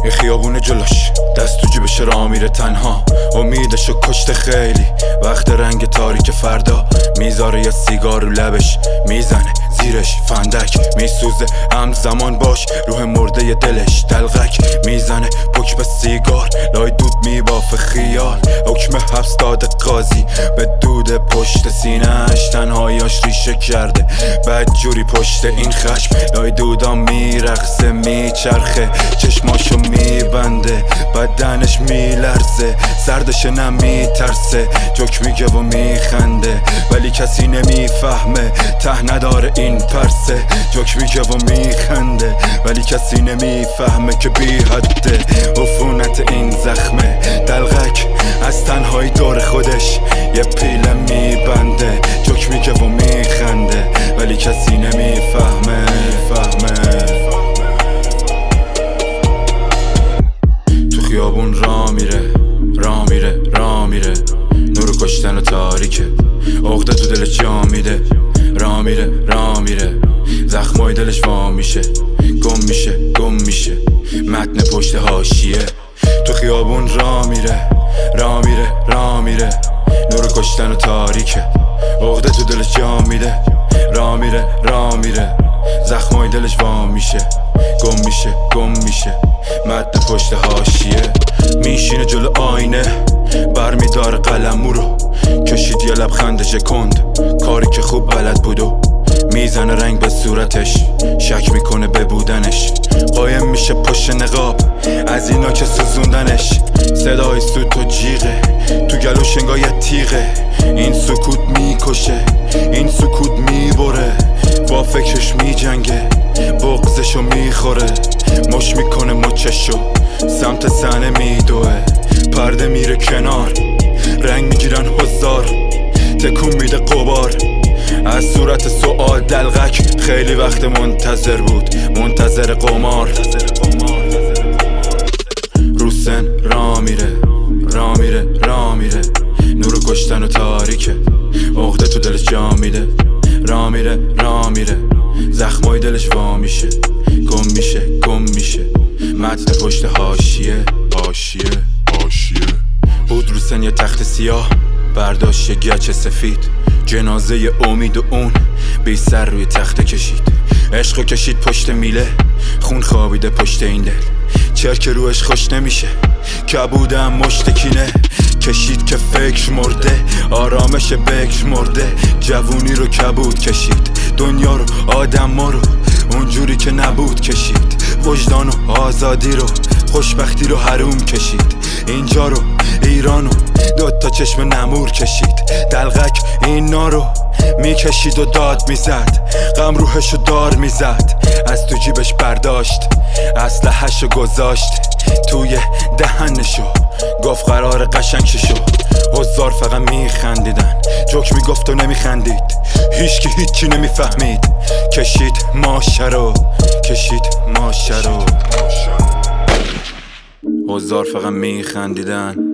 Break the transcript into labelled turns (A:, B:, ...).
A: یه خیابون جلوش دست تو جیبش راه میره تنها، امیدشو کشته خیلی وقت. رنگ تاریک فردا میذاره یه سیگار رو لبش، میزنه زیرش فندک میسوزه همزمان باش روح مرده دلش. دلغک میزنه پک به سیگار، لای دود میبافه خیال. حکم حبس داده قاضی به دود پشت سینه‌اش، تنهاییاش ریشه کرده بدجوری پشت این خشم. لای دودا میرقصه میچرخه چشماشو میبنده بدنش میلرزه، سردش نمیترسه جوک میگه و میخنده ولی کسی نمیفهمه ته نداره این پرسه. جوک میگه و میخنده ولی کسی نمیفهمه که بی حده عفونت این زخمه. دلغک از تنهایی دور خودش یه پیله میبنده، جوک میگه و میخنده ولی کسی نمیفهمه. تو خیابون را میره نور کشتن و تاریکه، عقده تو دلش جا میده. را میره زخمای دلش وا میشه، گم میشه متن پشت حاشیه. تو خیابون را میره نور کشتن و تاریکه، عقده تو دلش جا میده. را میره زخمای دلش وا میشه، گم میشه متن پشت حاشیه. میشینه جلو آینه برمیداره قلمو رو، کشید یه لبخند ژکند کاری که خوب بلد بودو. میزنه رنگ به صورتش شک میکنه به بودنش، قایم میشه پشت نقاب از اینا که سوزوندنش. صدای سوت و جیغه تو گلوش انگار یه تیغه، این سکوت میکشه این سکوت میبره، با فکرش میجنگه بغضشو میخوره. مش میکنه مچشو سمت صحنه میدوه، پرده میره کنار رنگ میگیرن حضار، تکون میده قبار از صورت سوال. دلغک خیلی وقت منتظر بود، منتظر قمار. روسن را میره نور کشتن و تاریکه، عقده تو دلش جا میده. را میره زخمای دلش وا میشه، گم میشه متن پشت حاشیه. بود روسن یه تخت سیاه برداشت یه گچ سفید، جنازه امید و اون بی سر روی تخت کشید. عشقو کشید پشت میله، خون خوابیده پشت این دل. چرک روش خوش نمیشه کبودم مشتکینه، کشید که فکر مرده آرامش بکر مرده. جوونی رو کبود کشید، دنیا رو آدم رو اونجوری که نبود کشید. وجدان و آزادی رو خوشبختی رو حروم کشید، اینجا رو ایرانو دوتا چشم نمور کشید. دلغک اینا رو میکشید و داد میزد، غم روحشو دار میزد. از تو جیبش برداشت اسلحه‌شو گذاشت توی دهنشو، گفت قرار قشنگ شو. حضار فقط میخندیدن، جوک میگفت و نمیخندید، هیچکی هیچی نمیفهمید. کشید ماشه رو حضار فقط میخندیدن،